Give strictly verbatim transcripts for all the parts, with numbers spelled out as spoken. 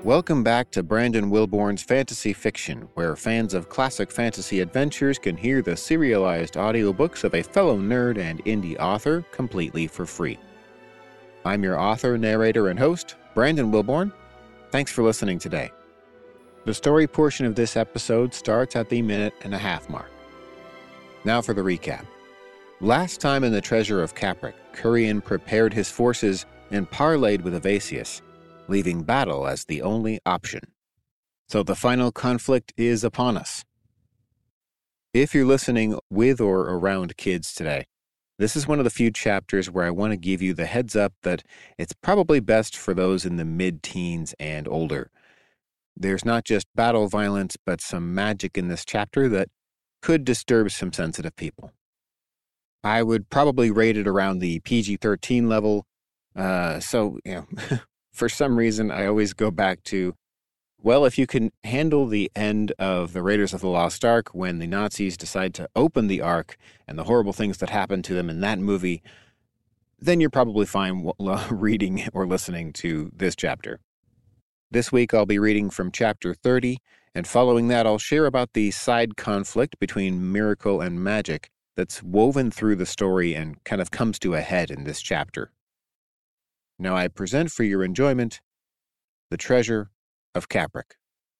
Welcome back to Brandon Wilborn's Fantasy Fiction, where fans of classic fantasy adventures can hear the serialized audiobooks of a fellow nerd and indie author completely for free. I'm your author, narrator, and host, Brandon Wilborn. Thanks for listening today. The story portion of this episode starts at the minute and a half mark. Now for the recap. Last time in the Treasure of Capric, Curian prepared his forces and parleyed with Evasius, leaving battle as the only option. So the final conflict is upon us. If you're listening with or around kids today, this is one of the few chapters where I want to give you the heads up that it's probably best for those in the mid-teens and older. There's not just battle violence, but some magic in this chapter that could disturb some sensitive people. I would probably rate it around the P G thirteen level, uh, so, you know... For some reason, I always go back to, well, if you can handle the end of the Raiders of the Lost Ark when the Nazis decide to open the Ark and the horrible things that happen to them in that movie, then you're probably fine reading or listening to this chapter. This week, I'll be reading from chapter thirty, and following that, I'll share about the side conflict between miracle and magic that's woven through the story and kind of comes to a head in this chapter. Now I present for your enjoyment The Treasure of Capric.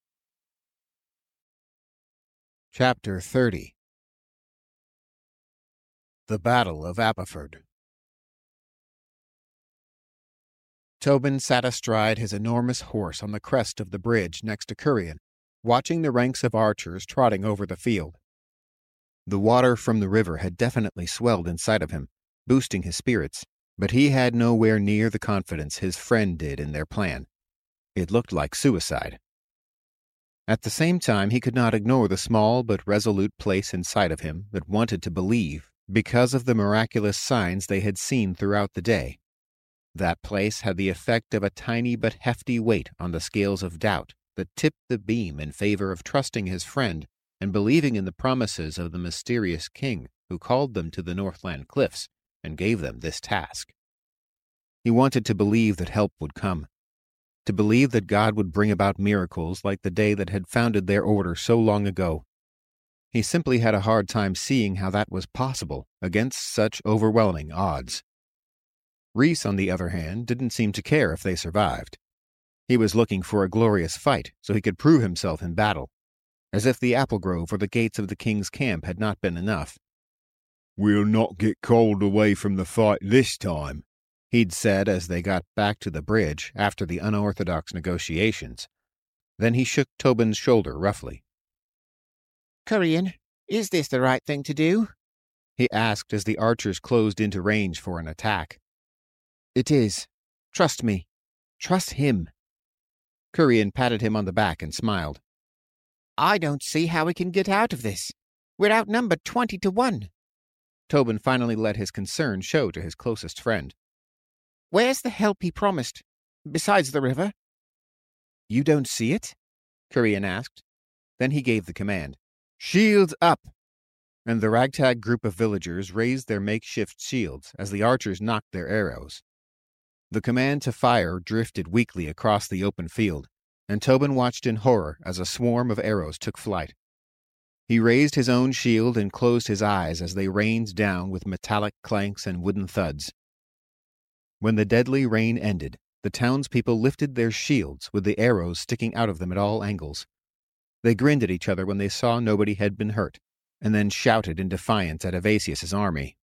Chapter thirty. The Battle of Apiford. Tobin sat astride his enormous horse on the crest of the bridge next to Curian, watching the ranks of archers trotting over the field. The water from the river had definitely swelled inside of him, boosting his spirits. But he had nowhere near the confidence his friend did in their plan. It looked like suicide. At the same time, he could not ignore the small but resolute place inside of him that wanted to believe because of the miraculous signs they had seen throughout the day. That place had the effect of a tiny but hefty weight on the scales of doubt that tipped the beam in favor of trusting his friend and believing in the promises of the mysterious king who called them to the Northland Cliffs and gave them this task. He wanted to believe that help would come, to believe that God would bring about miracles like the day that had founded their order so long ago. He simply had a hard time seeing how that was possible against such overwhelming odds. Rhys, on the other hand, didn't seem to care if they survived. He was looking for a glorious fight so he could prove himself in battle, as if the apple grove or the gates of the king's camp had not been enough. "We'll not get called away from the fight this time," he'd said as they got back to the bridge after the unorthodox negotiations. Then he shook Tobin's shoulder roughly. "Curian, is this the right thing to do?" he asked as the archers closed into range for an attack. "It is. Trust me. Trust him." Curian patted him on the back and smiled. "I don't see how we can get out of this. We're outnumbered twenty to one. Tobin finally let his concern show to his closest friend. "Where's the help he promised, besides the river?" "You don't see it?" Curian asked. Then he gave the command, "Shields up!" And the ragtag group of villagers raised their makeshift shields as the archers knocked their arrows. The command to fire drifted weakly across the open field, and Tobin watched in horror as a swarm of arrows took flight. He raised his own shield and closed his eyes as they rained down with metallic clanks and wooden thuds. When the deadly rain ended, the townspeople lifted their shields with the arrows sticking out of them at all angles. They grinned at each other when they saw nobody had been hurt, and then shouted in defiance at Evasius's army.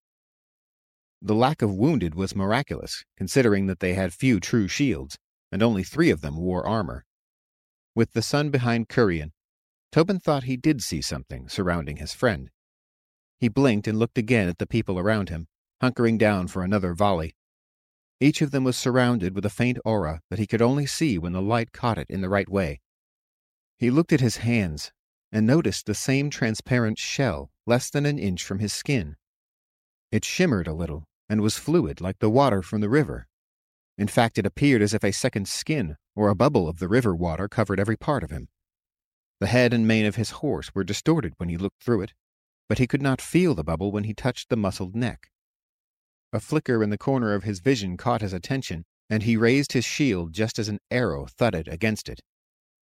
The lack of wounded was miraculous, considering that they had few true shields, and only three of them wore armor. With the sun behind Curian, Tobin thought he did see something surrounding his friend. He blinked and looked again at the people around him, hunkering down for another volley. Each of them was surrounded with a faint aura that he could only see when the light caught it in the right way. He looked at his hands and noticed the same transparent shell less than an inch from his skin. It shimmered a little and was fluid like the water from the river. In fact, it appeared as if a second skin or a bubble of the river water covered every part of him. The head and mane of his horse were distorted when he looked through it, but he could not feel the bubble when he touched the muscled neck. A flicker in the corner of his vision caught his attention, and he raised his shield just as an arrow thudded against it,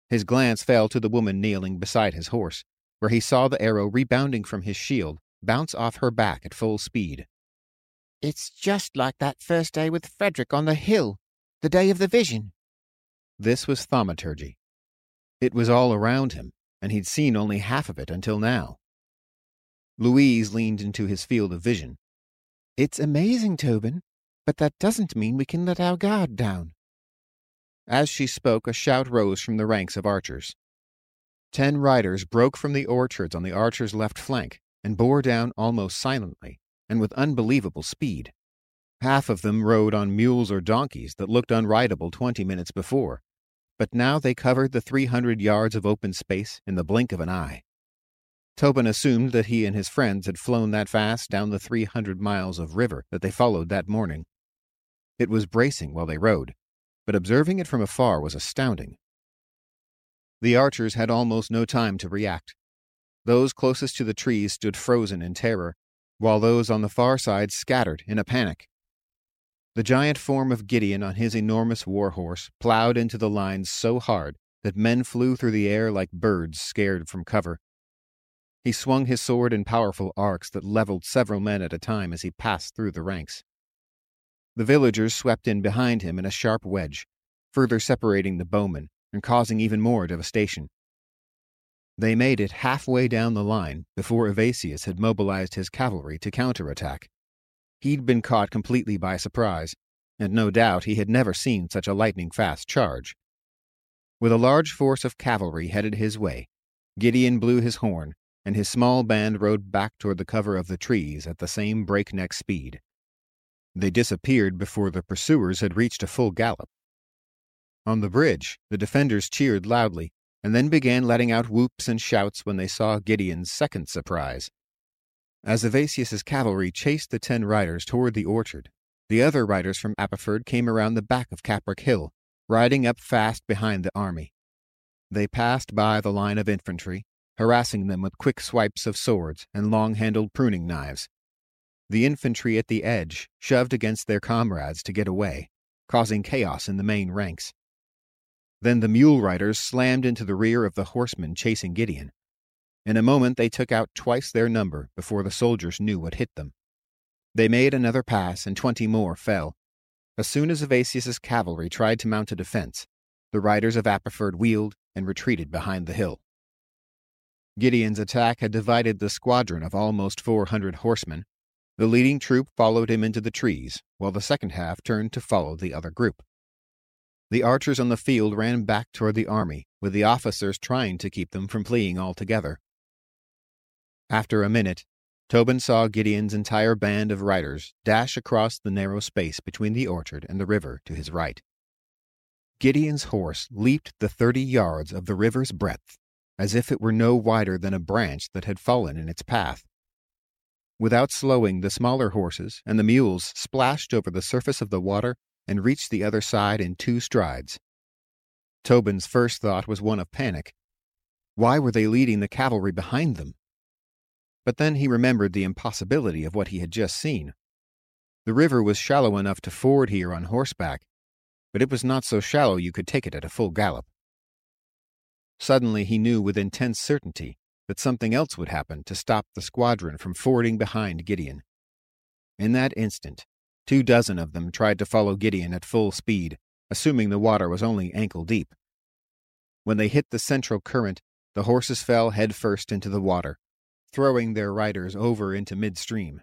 His glance fell to the woman kneeling beside his horse, where he saw the arrow rebounding from his shield bounce off her back at full speed. It's just like that first day with Frederick on the hill, the day of the vision. This was thaumaturgy. It was all around him, and he'd seen only half of it until now. Louise leaned into his field of vision. It's amazing, Tobin, but that doesn't mean we can let our guard down. As she spoke, a shout rose from the ranks of archers. Ten riders broke from the orchards on the archers' left flank and bore down almost silently and with unbelievable speed. Half of them rode on mules or donkeys that looked unrideable twenty minutes before, but now they covered the three hundred yards of open space in the blink of an eye. Tobin assumed that he and his friends had flown that fast down the three hundred miles of river that they followed that morning. It was bracing while they rode, but observing it from afar was astounding. The archers had almost no time to react. Those closest to the trees stood frozen in terror, while those on the far side scattered in a panic. The giant form of Gideon on his enormous war-horse plowed into the lines so hard that men flew through the air like birds scared from cover. He swung his sword in powerful arcs that leveled several men at a time as he passed through the ranks. The villagers swept in behind him in a sharp wedge, further separating the bowmen and causing even more devastation. They made it halfway down the line before Evasius had mobilized his cavalry to counterattack. He'd been caught completely by surprise, and no doubt he had never seen such a lightning-fast charge. With a large force of cavalry headed his way, Gideon blew his horn, and his small band rode back toward the cover of the trees at the same breakneck speed. They disappeared before the pursuers had reached a full gallop. On the bridge, the defenders cheered loudly, and then began letting out whoops and shouts when they saw Gideon's second surprise. As Evasius's cavalry chased the ten riders toward the orchard, the other riders from Apiford came around the back of Caprick Hill, riding up fast behind the army. They passed by the line of infantry, harassing them with quick swipes of swords and long-handled pruning knives. The infantry at the edge shoved against their comrades to get away, causing chaos in the main ranks. Then the mule riders slammed into the rear of the horsemen chasing Gideon. In a moment they took out twice their number before the soldiers knew what hit them. They made another pass, and twenty more fell. As soon as Evasius's cavalry tried to mount a defense, the riders of Apiford wheeled and retreated behind the hill. Gideon's attack had divided the squadron of almost four hundred horsemen. The leading troop followed him into the trees, while the second half turned to follow the other group. The archers on the field ran back toward the army, with the officers trying to keep them from fleeing altogether. After a minute, Tobin saw Gideon's entire band of riders dash across the narrow space between the orchard and the river to his right. Gideon's horse leaped the thirty yards of the river's breadth, as if it were no wider than a branch that had fallen in its path. Without slowing, the smaller horses and the mules splashed over the surface of the water and reached the other side in two strides. Tobin's first thought was one of panic. Why were they leading the cavalry behind them? But then he remembered the impossibility of what he had just seen. The river was shallow enough to ford here on horseback, but it was not so shallow you could take it at a full gallop. Suddenly he knew with intense certainty that something else would happen to stop the squadron from fording behind Gideon. In that instant, two dozen of them tried to follow Gideon at full speed, assuming the water was only ankle-deep. When they hit the central current, the horses fell headfirst into the water, throwing their riders over into midstream.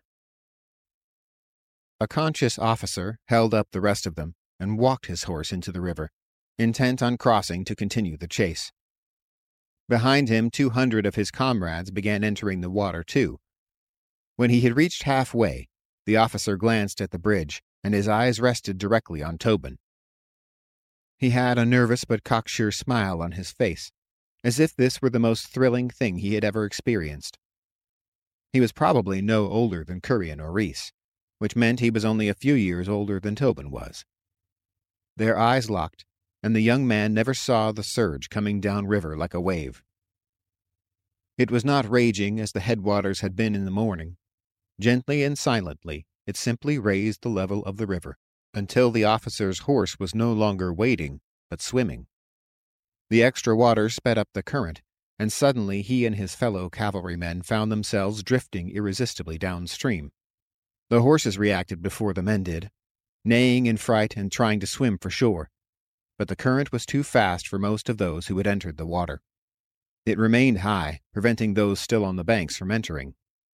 A conscious officer held up the rest of them and walked his horse into the river, intent on crossing to continue the chase. Behind him, two hundred of his comrades began entering the water too. When he had reached halfway, the officer glanced at the bridge, and his eyes rested directly on Tobin. He had a nervous but cocksure smile on his face, as if this were the most thrilling thing he had ever experienced. He was probably no older than Curien or Reese, which meant he was only a few years older than Tobin was. Their eyes locked, and the young man never saw the surge coming down river like a wave. It was not raging as the headwaters had been in the morning. Gently and silently, it simply raised the level of the river, until the officer's horse was no longer wading, but swimming. The extra water sped up the current, and suddenly he and his fellow cavalrymen found themselves drifting irresistibly downstream. The horses reacted before the men did, neighing in fright and trying to swim for shore, but the current was too fast for most of those who had entered the water. It remained high, preventing those still on the banks from entering.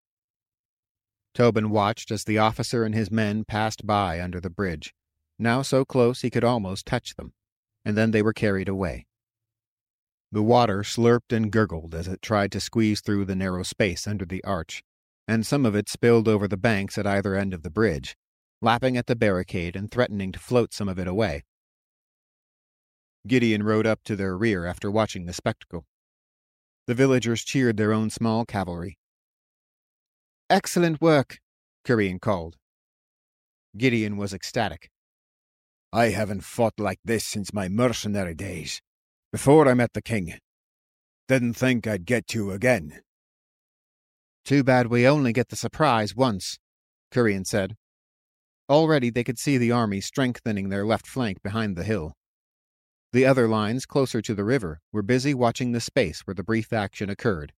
Tobin watched as the officer and his men passed by under the bridge, now so close he could almost touch them, and then they were carried away. The water slurped and gurgled as it tried to squeeze through the narrow space under the arch, and some of it spilled over the banks at either end of the bridge, lapping at the barricade and threatening to float some of it away. Gideon rode up to their rear after watching the spectacle. The villagers cheered their own small cavalry. "Excellent work," Curian called. Gideon was ecstatic. "I haven't fought like this since my mercenary days, before I met the king. Didn't think I'd get you again." "Too bad we only get the surprise once," Curian said. Already they could see the army strengthening their left flank behind the hill. The other lines, closer to the river, were busy watching the space where the brief action occurred.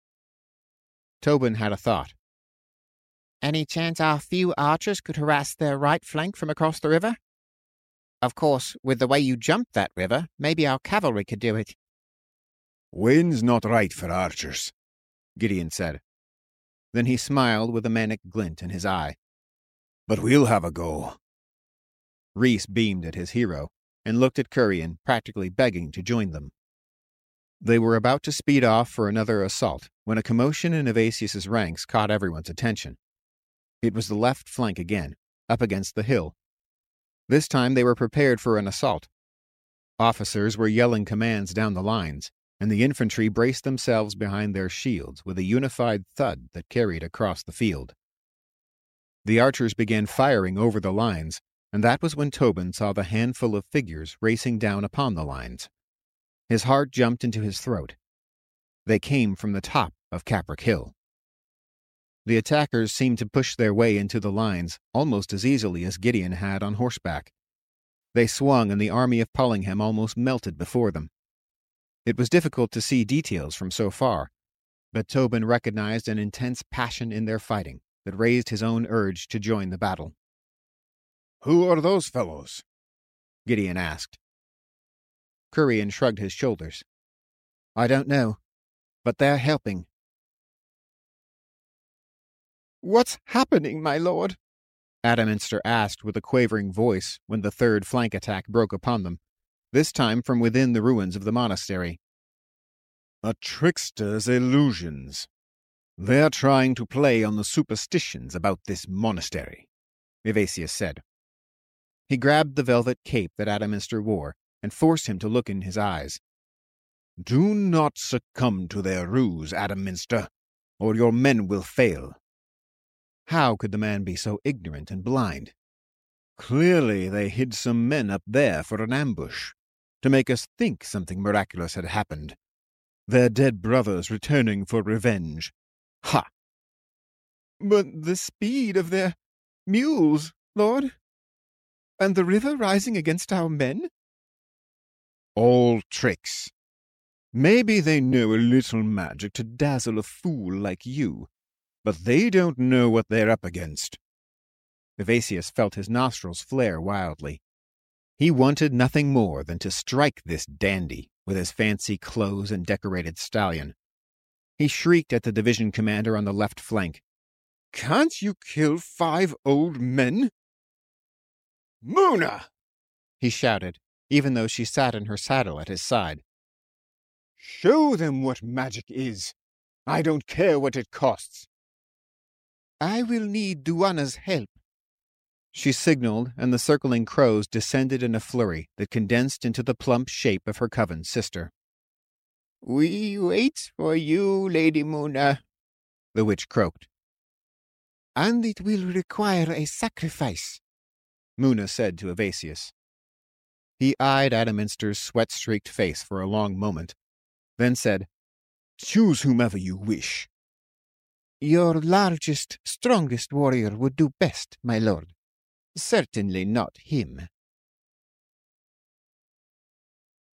Tobin had a thought. "Any chance our few archers could harass their right flank from across the river? Of course, with the way you jumped that river, maybe our cavalry could do it." "Wind's not right for archers," Gideon said. Then he smiled with a manic glint in his eye. "But we'll have a go." Rhys beamed at his hero and looked at Curian, practically begging to join them. They were about to speed off for another assault when a commotion in Evasius's ranks caught everyone's attention. It was the left flank again, up against the hill. This time they were prepared for an assault. Officers were yelling commands down the lines, and the infantry braced themselves behind their shields with a unified thud that carried across the field. The archers began firing over the lines, and that was when Tobin saw the handful of figures racing down upon the lines. His heart jumped into his throat. They came from the top of Capric Hill. The attackers seemed to push their way into the lines almost as easily as Gideon had on horseback. They swung, and the army of Pollingham almost melted before them. It was difficult to see details from so far, but Tobin recognized an intense passion in their fighting that raised his own urge to join the battle. "Who are those fellows?" Gideon asked. Curian shrugged his shoulders. "I don't know, but they're helping." "What's happening, my lord?" Adamynster asked with a quavering voice when the third flank attack broke upon them, this time from within the ruins of the monastery. "A trickster's illusions. They're trying to play on the superstitions about this monastery," Evasius said. He grabbed the velvet cape that Adamynster wore and forced him to look in his eyes. "Do not succumb to their ruse, Adamynster, or your men will fail." How could the man be so ignorant and blind? "Clearly they hid some men up there for an ambush, to make us think something miraculous had happened. Their dead brothers returning for revenge. Ha!" "But the speed of their mules, lord? And the river rising against our men?" "All tricks. Maybe they know a little magic to dazzle a fool like you, but they don't know what they're up against." Evasius felt his nostrils flare wildly. He wanted nothing more than to strike this dandy with his fancy clothes and decorated stallion. He shrieked at the division commander on the left flank. "Can't you kill five old men?" "Muna!" he shouted, even though she sat in her saddle at his side. "Show them what magic is. I don't care what it costs." "I will need Duanna's help." She signaled, and the circling crows descended in a flurry that condensed into the plump shape of her coven sister. "We wait for you, Lady Muna," the witch croaked. "And it will require a sacrifice," Muna said to Evasius. He eyed Adamynster's sweat-streaked face for a long moment, then said, "Choose whomever you wish." "Your largest, strongest warrior would do best, my lord. Certainly not him."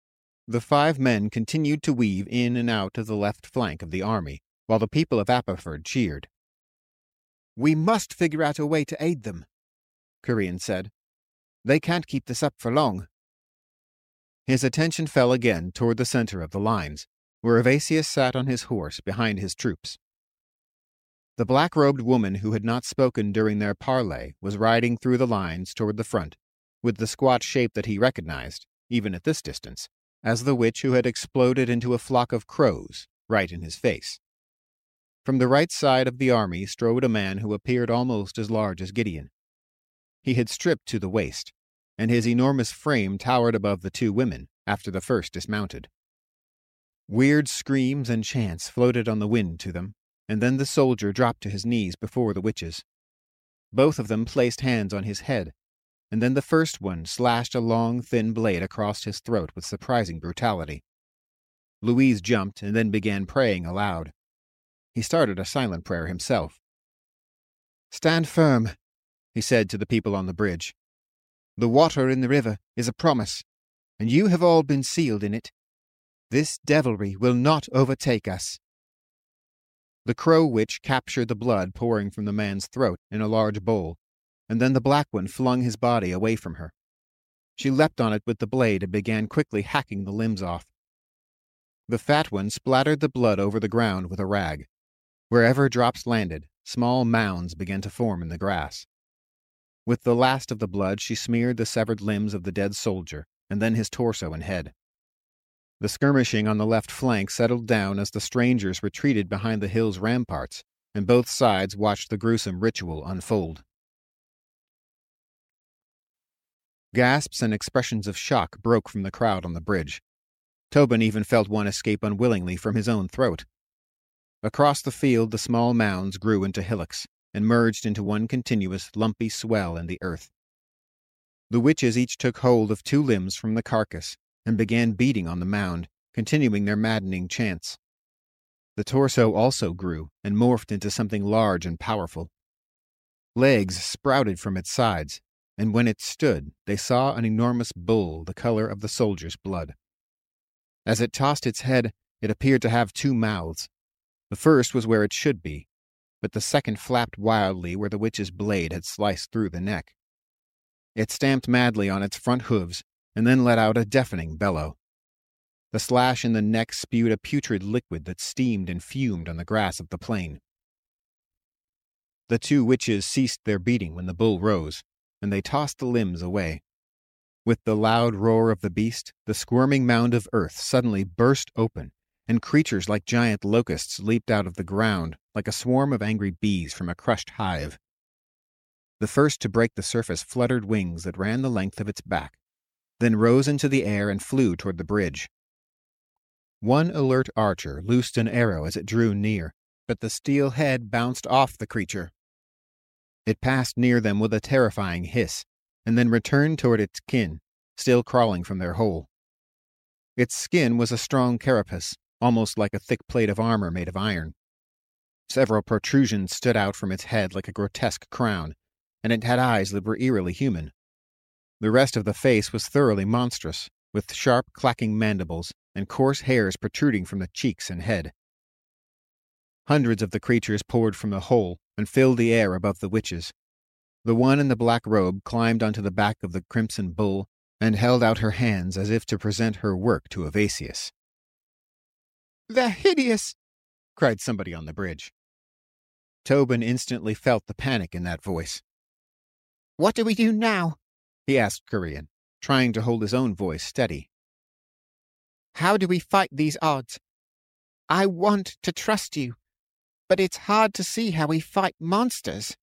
The five men continued to weave in and out of the left flank of the army, while the people of Apiford cheered. "We must figure out a way to aid them," Curian said. "They can't keep this up for long." His attention fell again toward the center of the lines, where Evasius sat on his horse behind his troops. The black-robed woman who had not spoken during their parley was riding through the lines toward the front, with the squat shape that he recognized, even at this distance, as the witch who had exploded into a flock of crows right in his face. From the right side of the army strode a man who appeared almost as large as Gideon. He had stripped to the waist, and his enormous frame towered above the two women after the first dismounted. Weird screams and chants floated on the wind to them, and then the soldier dropped to his knees before the witches. Both of them placed hands on his head, and then the first one slashed a long, thin blade across his throat with surprising brutality. Louise jumped and then began praying aloud. He started a silent prayer himself. "Stand firm," he said to the people on the bridge. "The water in the river is a promise, and you have all been sealed in it. This devilry will not overtake us." The crow witch captured the blood pouring from the man's throat in a large bowl, and then the black one flung his body away from her. She leapt on it with the blade and began quickly hacking the limbs off. The fat one splattered the blood over the ground with a rag. Wherever drops landed, small mounds began to form in the grass. With the last of the blood, she smeared the severed limbs of the dead soldier, and then his torso and head. The skirmishing on the left flank settled down as the strangers retreated behind the hill's ramparts, and both sides watched the gruesome ritual unfold. Gasps and expressions of shock broke from the crowd on the bridge. Tobin even felt one escape unwillingly from his own throat. Across the field the small mounds grew into hillocks, and merged into one continuous lumpy swell in the earth. The witches each took hold of two limbs from the carcass, and began beating on the mound, continuing their maddening chants. The torso also grew, and morphed into something large and powerful. Legs sprouted from its sides, and when it stood, they saw an enormous bull the color of the soldier's blood. As it tossed its head, it appeared to have two mouths. The first was where it should be, but the second flapped wildly where the witch's blade had sliced through the neck. It stamped madly on its front hooves, and then let out a deafening bellow. The slash in the neck spewed a putrid liquid that steamed and fumed on the grass of the plain. The two witches ceased their beating when the bull rose, and they tossed the limbs away. With the loud roar of the beast, the squirming mound of earth suddenly burst open, and creatures like giant locusts leaped out of the ground like a swarm of angry bees from a crushed hive. The first to break the surface fluttered wings that ran the length of its back, then rose into the air and flew toward the bridge. One alert archer loosed an arrow as it drew near, but the steel head bounced off the creature. It passed near them with a terrifying hiss, and then returned toward its kin, still crawling from their hole. Its skin was a strong carapace, almost like a thick plate of armor made of iron. Several protrusions stood out from its head like a grotesque crown, and it had eyes that were eerily human. The rest of the face was thoroughly monstrous, with sharp, clacking mandibles and coarse hairs protruding from the cheeks and head. Hundreds of the creatures poured from the hole and filled the air above the witches. The one in the black robe climbed onto the back of the crimson bull and held out her hands as if to present her work to Evasius. "They're hideous!" cried somebody on the bridge. Tobin instantly felt the panic in that voice. "What do we do now?" he asked Curian, trying to hold his own voice steady. "How do we fight these odds? I want to trust you, but it's hard to see how we fight monsters."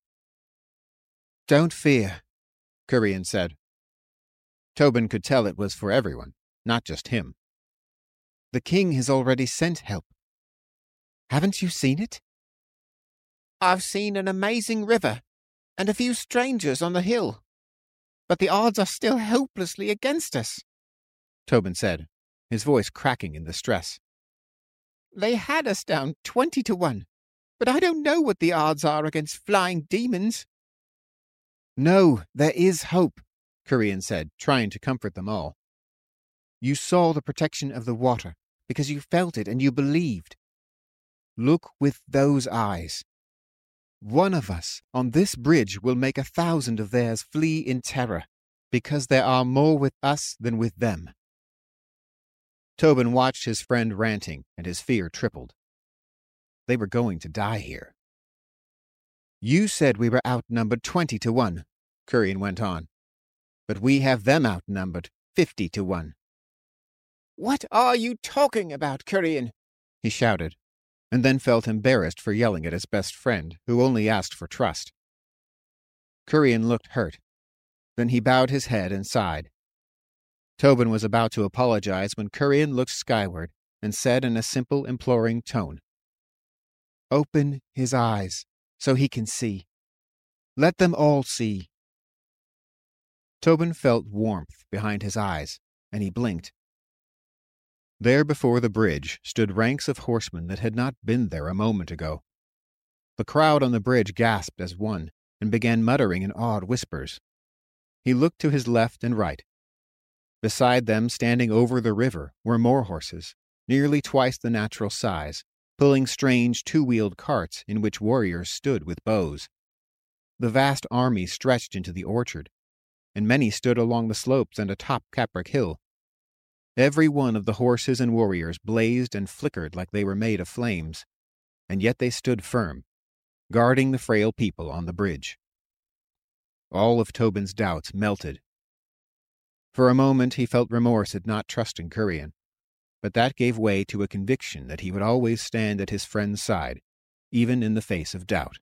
"Don't fear," Curian said. Tobin could tell it was for everyone, not just him. "The king has already sent help. Haven't you seen it?" "I've seen an amazing river, and a few strangers on the hill. But the odds are still hopelessly against us," Tobin said, his voice cracking in distress. "They had us down twenty to one, but I don't know what the odds are against flying demons." "No, there is hope," Curian said, trying to comfort them all. You saw the protection of the water because you felt it and you believed. Look with those eyes. One of us on this bridge will make a thousand of theirs flee in terror, because there are more with us than with them." Tobin watched his friend ranting, and his fear tripled. They were going to die here. "You said we were outnumbered twenty to one, Curian went on. "But we have them outnumbered fifty to one. "What are you talking about, Curian?" he shouted, and then felt embarrassed for yelling at his best friend, who only asked for trust. Curian looked hurt. Then he bowed his head and sighed. Tobin was about to apologize when Curian looked skyward and said in a simple, imploring tone, "Open his eyes so he can see. Let them all see." Tobin felt warmth behind his eyes, and he blinked. There before the bridge stood ranks of horsemen that had not been there a moment ago. The crowd on the bridge gasped as one, and began muttering in awed whispers. He looked to his left and right. Beside them, standing over the river, were more horses, nearly twice the natural size, pulling strange two-wheeled carts in which warriors stood with bows. The vast army stretched into the orchard, and many stood along the slopes and atop Capric Hill. Every one of the horses and warriors blazed and flickered like they were made of flames, and yet they stood firm, guarding the frail people on the bridge. All of Tobin's doubts melted. For a moment he felt remorse at not trusting Curian, but that gave way to a conviction that he would always stand at his friend's side, even in the face of doubt.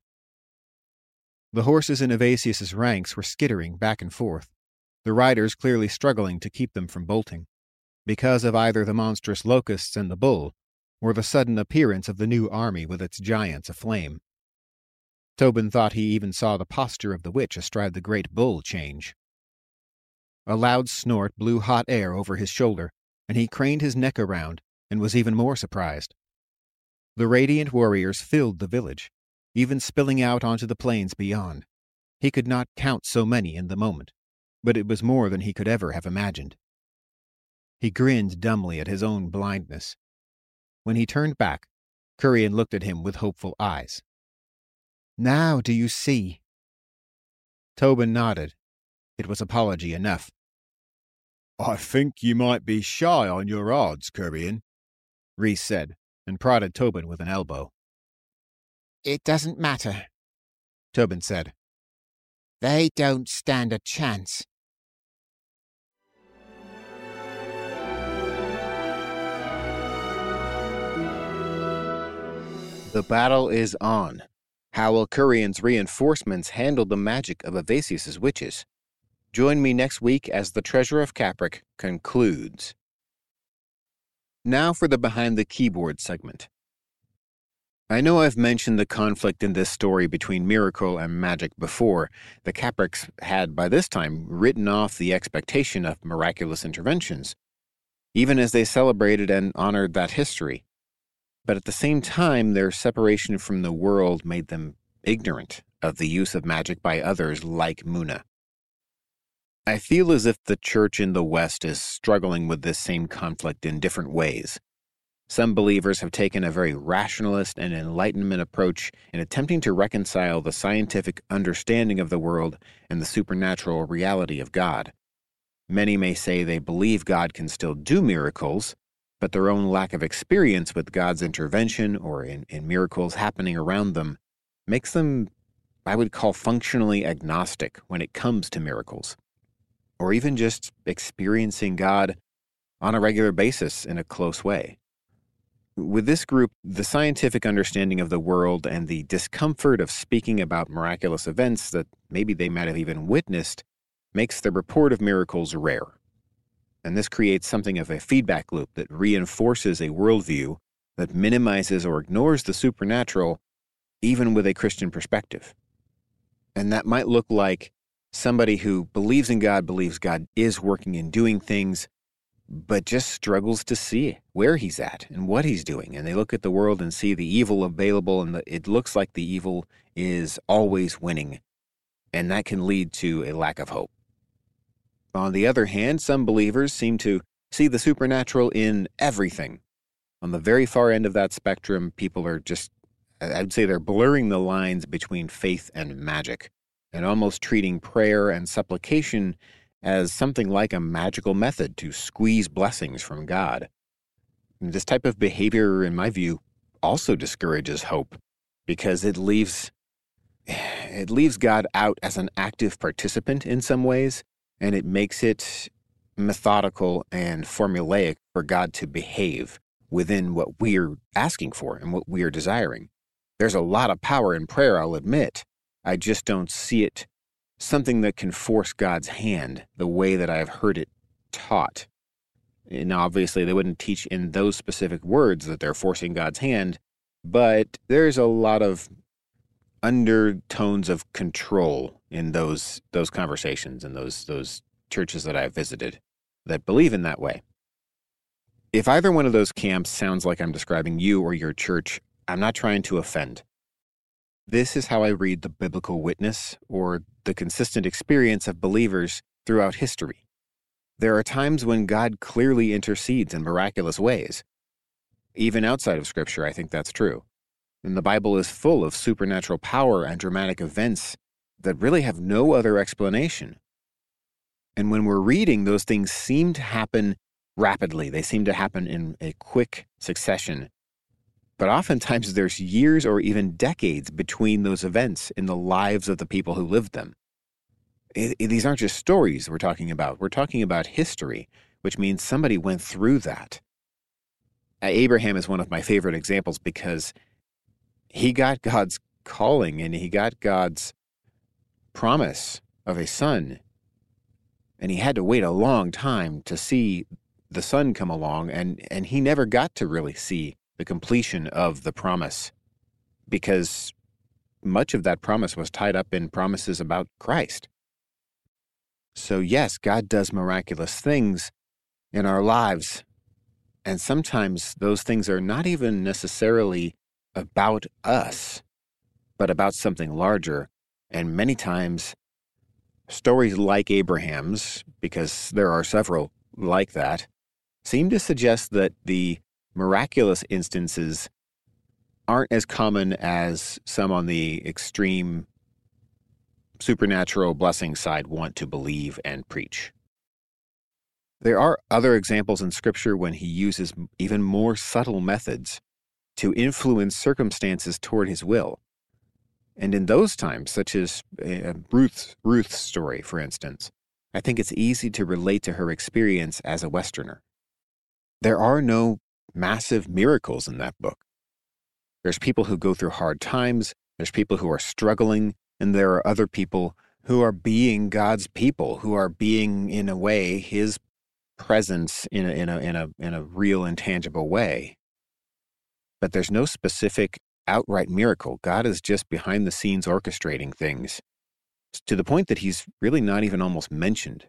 The horses in Evasius's ranks were skittering back and forth, the riders clearly struggling to keep them from bolting, because of either the monstrous locusts and the bull, or the sudden appearance of the new army with its giants aflame. Tobin thought he even saw the posture of the witch astride the great bull change. A loud snort blew hot air over his shoulder, and he craned his neck around and was even more surprised. The radiant warriors filled the village, even spilling out onto the plains beyond. He could not count so many in the moment, but it was more than he could ever have imagined. He grinned dumbly at his own blindness. When he turned back, Curian looked at him with hopeful eyes. "Now do you see?" Tobin nodded. It was apology enough. "I think you might be shy on your odds, Curian," Rhys said, and prodded Tobin with an elbow. "It doesn't matter," Tobin said. "They don't stand a chance." The battle is on. How will Curian's reinforcements handle the magic of Evasius's witches? Join me next week as The Treasure of Capric concludes. Now for the Behind the Keyboard segment. I know I've mentioned the conflict in this story between miracle and magic before. The Caprics had, by this time, written off the expectation of miraculous interventions, even as they celebrated and honored that history. But at the same time, their separation from the world made them ignorant of the use of magic by others like Muna. I feel as if the church in the West is struggling with this same conflict in different ways. Some believers have taken a very rationalist and Enlightenment approach in attempting to reconcile the scientific understanding of the world and the supernatural reality of God. Many may say they believe God can still do miracles, but their own lack of experience with God's intervention or in, in miracles happening around them makes them, I would call, functionally agnostic when it comes to miracles, or even just experiencing God on a regular basis in a close way. With this group, the scientific understanding of the world and the discomfort of speaking about miraculous events that maybe they might have even witnessed makes the report of miracles rare. And this creates something of a feedback loop that reinforces a worldview that minimizes or ignores the supernatural, even with a Christian perspective. And that might look like somebody who believes in God, believes God is working and doing things, but just struggles to see where he's at and what he's doing. And they look at the world and see the evil available, and the, it looks like the evil is always winning. And that can lead to a lack of hope. On the other hand, some believers seem to see the supernatural in everything. On the very far end of that spectrum, people are just, I'd say they're blurring the lines between faith and magic, and almost treating prayer and supplication as something like a magical method to squeeze blessings from God. And this type of behavior, in my view, also discourages hope, because it leaves it leaves God out as an active participant in some ways, and it makes it methodical and formulaic for God to behave within what we're asking for and what we are desiring. There's a lot of power in prayer, I'll admit. I just don't see it something that can force God's hand the way that I've heard it taught. And obviously, they wouldn't teach in those specific words that they're forcing God's hand, but there's a lot of undertones of control in those those conversations and those those churches that I've visited that believe in that way. If either one of those camps sounds like I'm describing you or your church, I'm not trying to offend. This is how I read the biblical witness or the consistent experience of believers throughout history. There are times when God clearly intercedes in miraculous ways. Even outside of Scripture, I think that's true. And the Bible is full of supernatural power and dramatic events that really have no other explanation. And when we're reading, those things seem to happen rapidly. They seem to happen in a quick succession. But oftentimes there's years or even decades between those events in the lives of the people who lived them. It, it, these aren't just stories we're talking about. We're talking about history, which means somebody went through that. Abraham is one of my favorite examples because he got God's calling and he got God's promise of a son. And he had to wait a long time to see the son come along, and, and he never got to really see the completion of the promise because much of that promise was tied up in promises about Christ. So yes, God does miraculous things in our lives, and sometimes those things are not even necessarily about us, but about something larger. And many times, stories like Abraham's, because there are several like that, seem to suggest that the miraculous instances aren't as common as some on the extreme supernatural blessing side want to believe and preach. There are other examples in Scripture when he uses even more subtle methods to influence circumstances toward his will. And in those times, such as uh, Ruth's, Ruth's story, for instance, I think it's easy to relate to her experience as a Westerner. There are no massive miracles in that book. There's people who go through hard times, there's people who are struggling, and there are other people who are being God's people, who are being, in a way, his presence in a, in a, in a, in a real and tangible way. But there's no specific outright miracle. God is just behind the scenes orchestrating things to the point that he's really not even almost mentioned.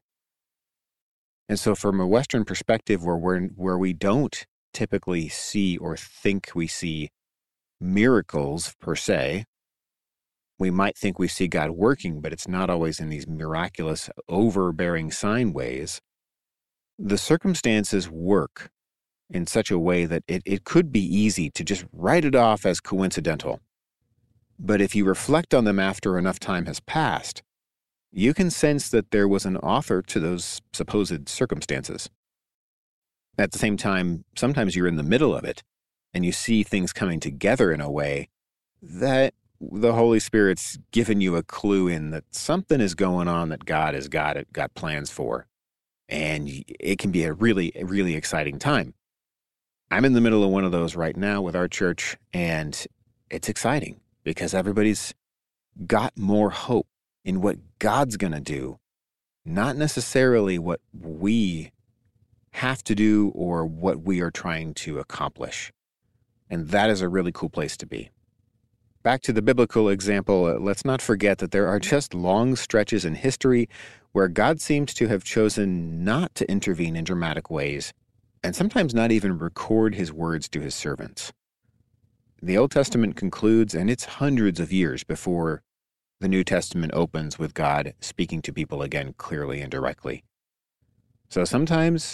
And so from a Western perspective where we're, where we don't typically see or think we see miracles per se, we might think we see God working, but it's not always in these miraculous, overbearing sign ways. The circumstances work in such a way that it, it could be easy to just write it off as coincidental. But if you reflect on them after enough time has passed, you can sense that there was an author to those supposed circumstances. At the same time, sometimes you're in the middle of it, and you see things coming together in a way that the Holy Spirit's given you a clue in that something is going on that God has got, got plans for. And it can be a really, really exciting time. I'm in the middle of one of those right now with our church, and it's exciting because everybody's got more hope in what God's going to do, not necessarily what we have to do or what we are trying to accomplish. And that is a really cool place to be. Back to the biblical example, let's not forget that there are just long stretches in history where God seems to have chosen not to intervene in dramatic ways, and sometimes not even record his words to his servants. The Old Testament concludes, and it's hundreds of years before the New Testament opens with God speaking to people again clearly and directly. So sometimes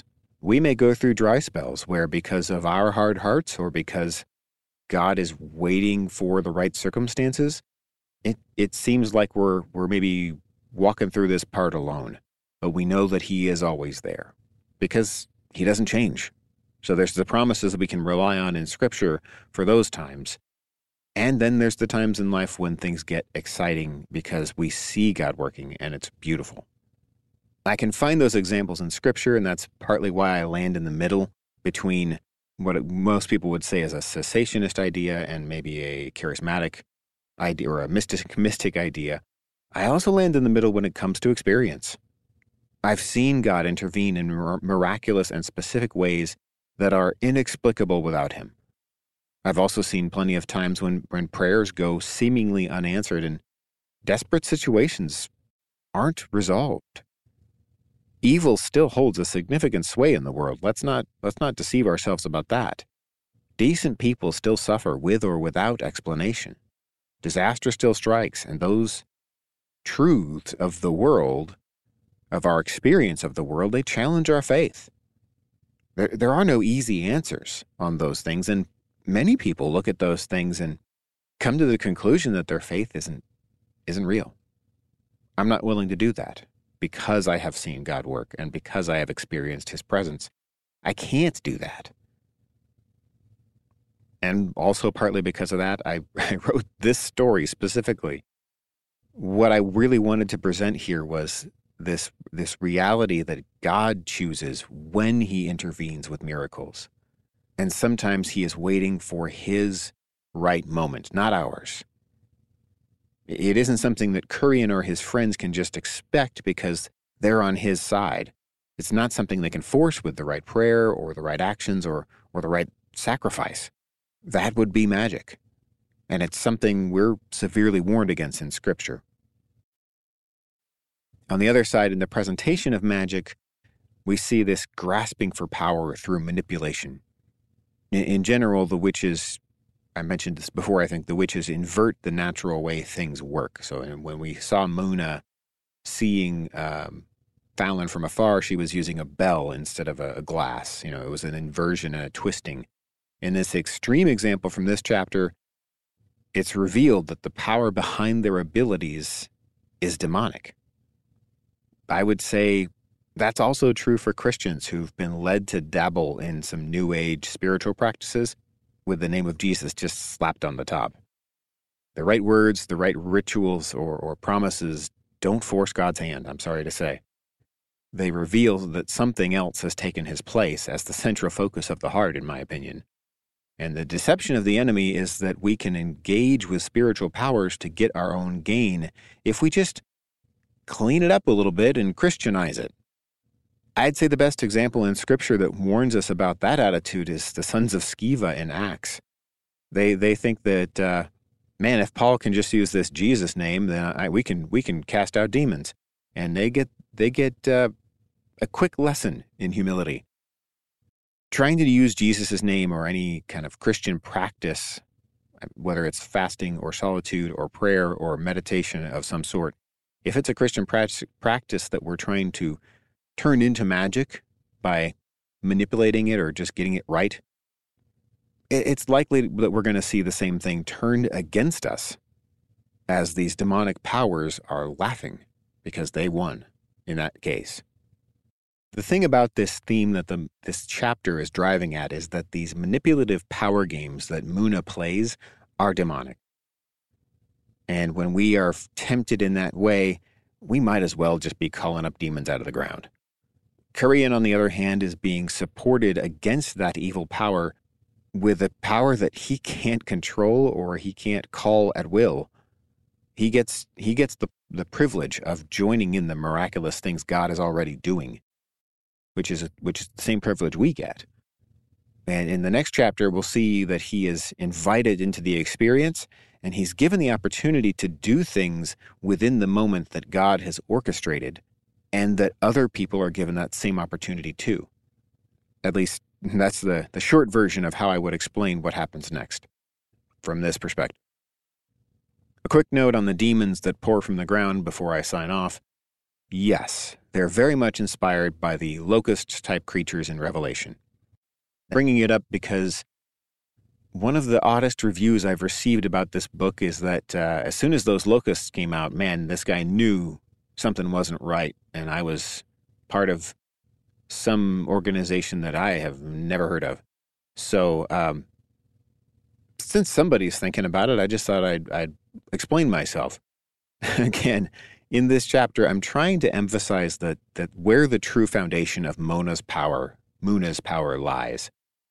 we may go through dry spells where, because of our hard hearts or because God is waiting for the right circumstances, it, it seems like we're, we're maybe walking through this part alone. But we know that he is always there because he doesn't change. So there's the promises that we can rely on in Scripture for those times. And then there's the times in life when things get exciting because we see God working and it's beautiful. I can find those examples in Scripture, and that's partly why I land in the middle between what most people would say is a cessationist idea and maybe a charismatic idea or a mystic, mystic idea. I also land in the middle when it comes to experience. I've seen God intervene in miraculous and specific ways that are inexplicable without him. I've also seen plenty of times when, when prayers go seemingly unanswered and desperate situations aren't resolved. Evil still holds a significant sway in the world. Let's not, let's not deceive ourselves about that. Decent people still suffer with or without explanation. Disaster still strikes, and those truths of the world, of our experience of the world, they challenge our faith. There, there are no easy answers on those things, and many people look at those things and come to the conclusion that their faith isn't, isn't real. I'm not willing to do that because I have seen God work and because I have experienced his presence. I can't do that. And also partly because of that, I, I wrote this story specifically. What I really wanted to present here was this, this reality that God chooses when he intervenes with miracles. And sometimes he is waiting for his right moment, not ours. It isn't something that Kurian or his friends can just expect because they're on his side. It's not something they can force with the right prayer or the right actions or, or the right sacrifice. That would be magic. And it's something we're severely warned against in Scripture. On the other side, in the presentation of magic, we see this grasping for power through manipulation. In, in general, the witches, I mentioned this before, I think the witches invert the natural way things work. So when we saw Muna seeing um, Fallon from afar, she was using a bell instead of a, a glass. You know, it was an inversion and a twisting. In this extreme example from this chapter, it's revealed that the power behind their abilities is demonic. I would say that's also true for Christians who've been led to dabble in some New Age spiritual practices with the name of Jesus just slapped on the top. The right words, the right rituals or, or promises don't force God's hand, I'm sorry to say. They reveal that something else has taken his place as the central focus of the heart, in my opinion. And the deception of the enemy is that we can engage with spiritual powers to get our own gain if we just clean it up a little bit and Christianize it. I'd say the best example in Scripture that warns us about that attitude is the sons of Sceva in Acts. They they think that, uh, man, if Paul can just use this Jesus name, then I, we can we can cast out demons. And they get they get uh, a quick lesson in humility. Trying to use Jesus' name or any kind of Christian practice, whether it's fasting or solitude or prayer or meditation of some sort, if it's a Christian practice that we're trying to turn into magic by manipulating it or just getting it right, it's likely that we're going to see the same thing turned against us as these demonic powers are laughing because they won in that case. The thing about this theme that the, this chapter is driving at is that these manipulative power games that Muna plays are demonic. And when we are tempted in that way, we might as well just be calling up demons out of the ground. Kurian, on the other hand, is being supported against that evil power with a power that he can't control or he can't call at will. He gets he gets the, the privilege of joining in the miraculous things God is already doing, which is which is the same privilege we get. And in the next chapter, we'll see that he is invited into the experience, and he's given the opportunity to do things within the moment that God has orchestrated, and that other people are given that same opportunity too. At least that's the, the short version of how I would explain what happens next from this perspective. A quick note on the demons that pour from the ground before I sign off. yes, they're very much inspired by the locust-type creatures in Revelation. Bringing it up because one of the oddest reviews I've received about this book is that uh, as soon as those locusts came out, man, this guy knew something wasn't right, and I was part of some organization that I have never heard of. So, um, since somebody's thinking about it, I just thought I'd, I'd explain myself. Again, in this chapter, I'm trying to emphasize that, that where the true foundation of Mona's power, Muna's power lies.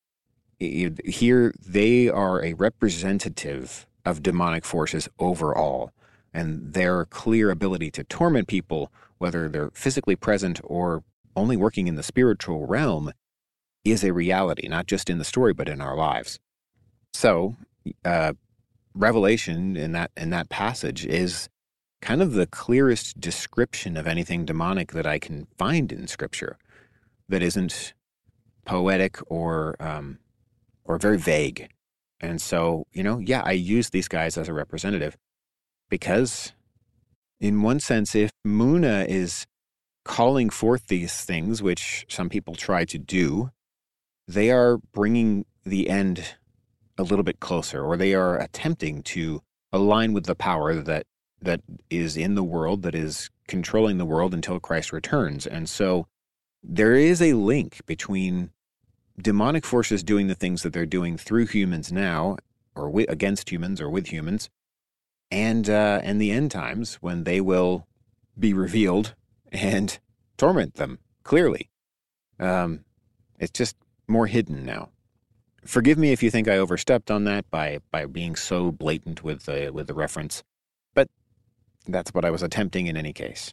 Here, they are a representative of demonic forces overall, and their clear ability to torment people, whether they're physically present or only working in the spiritual realm, is a reality, not just in the story, but in our lives. So, uh, Revelation in that in that passage is kind of the clearest description of anything demonic that I can find in Scripture that isn't poetic or um, or very vague. And so, you know, yeah, I use these guys as a representative because, in one sense, if Muna is calling forth these things, which some people try to do, they are bringing the end a little bit closer, or they are attempting to align with the power that that is in the world, that is controlling the world until Christ returns. And so there is a link between demonic forces doing the things that they're doing through humans now, or with, against humans, or with humans, and uh, and the end times when they will be revealed and torment them, clearly. Um, it's just more hidden now. Forgive me if you think I overstepped on that by, by being so blatant with the, with the reference, but that's what I was attempting in any case.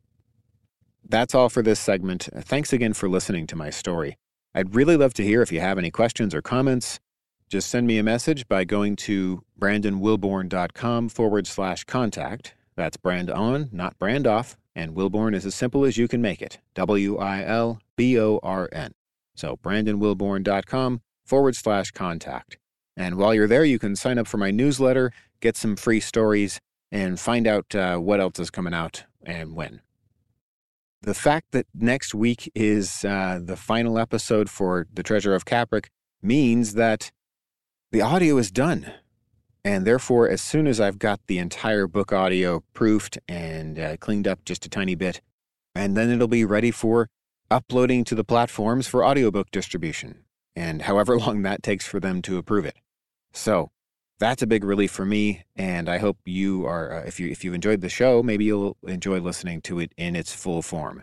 That's all for this segment. Thanks again for listening to my story. I'd really love to hear if you have any questions or comments. Just send me a message by going to brandonwilborn.com forward slash contact. That's brand on, not brand off, and Wilborn is as simple as you can make it. W I L B O R N. So brandonwilborn.com forward slash contact. And while you're there, you can sign up for my newsletter, get some free stories, and find out uh, what else is coming out and when. The fact that next week is uh, the final episode for The Treasure of Capric means that the audio is done. And therefore, as soon as I've got the entire book audio proofed and uh, cleaned up just a tiny bit, and then it'll be ready for uploading to the platforms for audiobook distribution, and however long that takes for them to approve it. So that's a big relief for me, and I hope you are, uh, if you if you enjoyed the show, maybe you'll enjoy listening to it in its full form.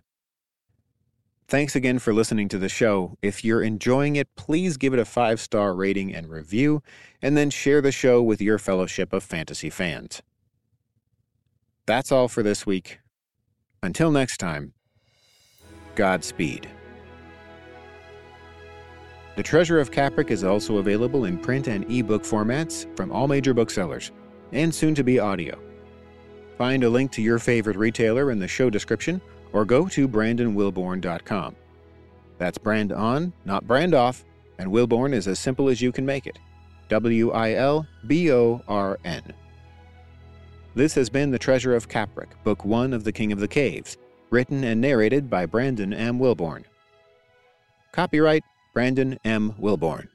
Thanks again for listening to the show. If you're enjoying it, please give it a five-star rating and review, and then share the show with your fellowship of fantasy fans. That's all for this week. Until next time, Godspeed. The Treasure of Capric is also available in print and ebook formats from all major booksellers, and soon to be audio. Find a link to your favorite retailer in the show description, or go to brandon wilborn dot com. That's brand on, not brand off, and Wilborn is as simple as you can make it. W I L B O R N. This has been The Treasure of Capric, Book One of The King of the Caves, written and narrated by Brandon M. Wilborn. Copyright Brandon M. Wilborn.